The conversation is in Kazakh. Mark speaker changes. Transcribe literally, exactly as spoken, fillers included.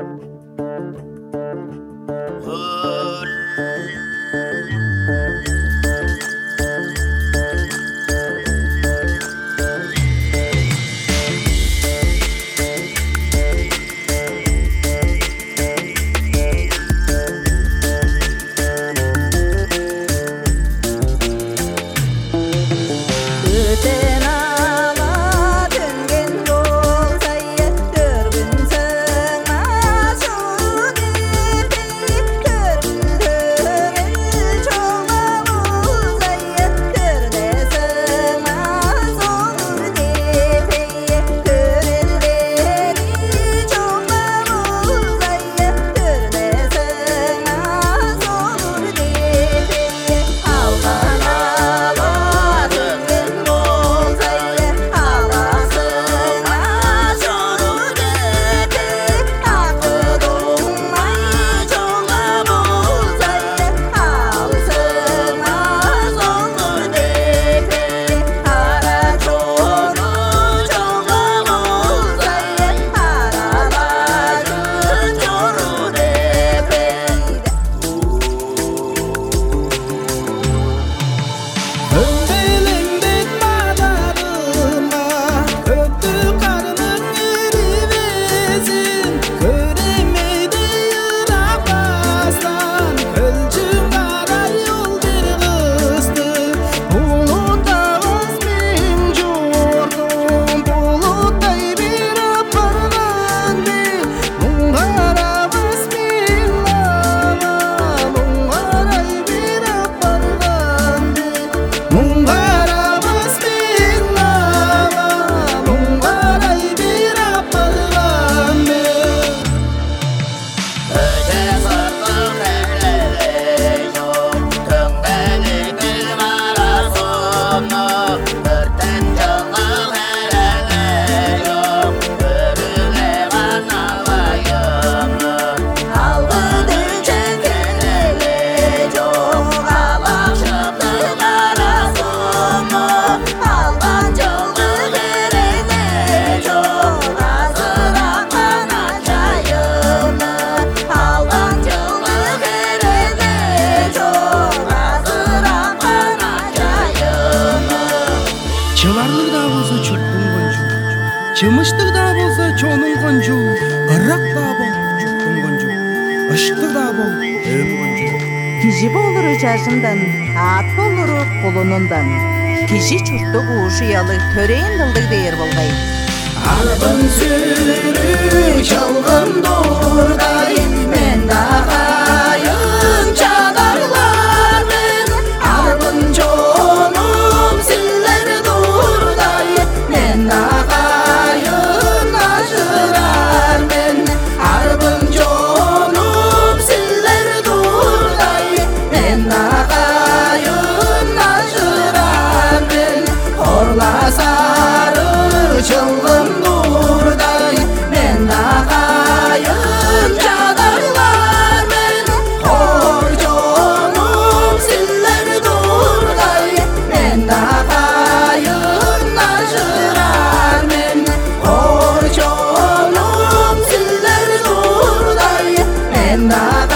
Speaker 1: Чымыштыгда болса чонун конжу, ыракта бол жуктун конжу, ышыктыгда бол өм конжу.
Speaker 2: Киши болуру жашындан, ат болуру кулунундан. Киши чуртту куушуялы төрейин дылдык бээр болгай.
Speaker 3: Арбын сүрү чалгын дурдай, мен дагайын чадарлармын. Арбын чонум силер дурдай, мен дагайын ажырармын. Арбын чонум силер дурдай, мен дагайын ажырармын. Орласары чалгын дурдай, мен дагайын чадарлармын. Хор чонум силер дурдай, мен дагайын ажырармын. Хор чонум силер дурдай, мен дагайын